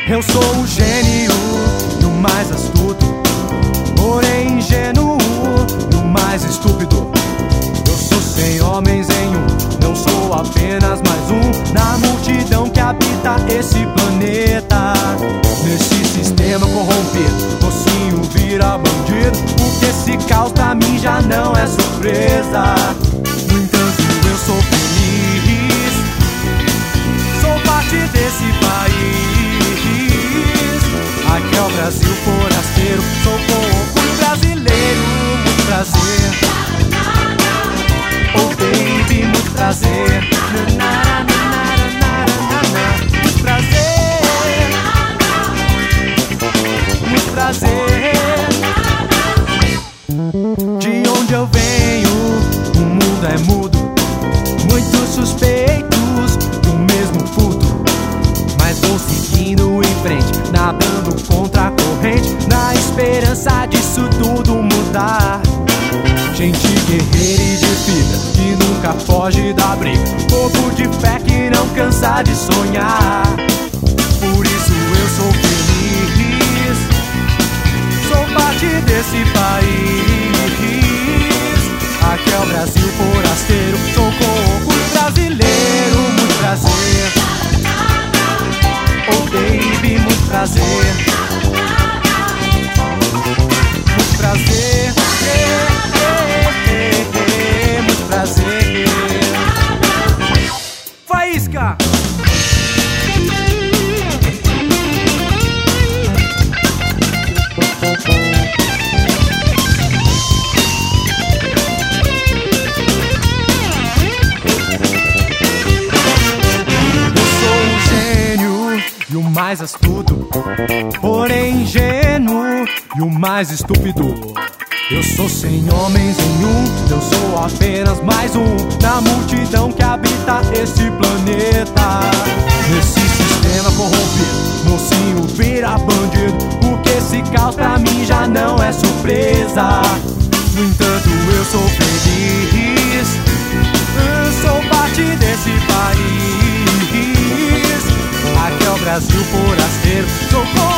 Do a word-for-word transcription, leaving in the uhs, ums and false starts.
Eu sou o gênio e o mais astuto, porém ingênuo e o mais estúpido. Eu sou cem homens em um, não sou apenas mais um na multidão que habita esse planeta. Nesse sistema corrompido, mocinho vira bandido, porque esse caos pra mim já não é surpresa. No entanto eu sou feliz, sou parte desse país. Aqui é o Brasil forasteiro, sou com orgulho brasileiro. Muito prazer, oh baby, muito prazer. Muito prazer, muito prazer. De onde eu venho, o mundo é mudo, muitos suspeitos do mesmo furto, mas vou seguindo em frente, nadando contra a corrente, na esperança disso tudo mudar. Gente guerreira e de fibra, que nunca foge da briga, povo de fé que não cansa de sonhar. Por isso eu sou feliz, sou parte desse país. Aqui é o Brasil forasteiro, sou com orgulho brasileiro. Muito prazer, oh baby, muito prazer. Muito prazer, yeah, yeah, yeah, muito prazer. Faísca! E o mais astuto, porém ingênuo e o mais estúpido. Eu sou cem homens em um, eu sou apenas mais um na multidão que habita esse planeta. Nesse sistema corrompido, mocinho vira bandido, porque esse caos pra mim já não é surpresa. No entanto eu sou feliz, eu sou parte desse país. Aqui é o Brasil forasteiro, sou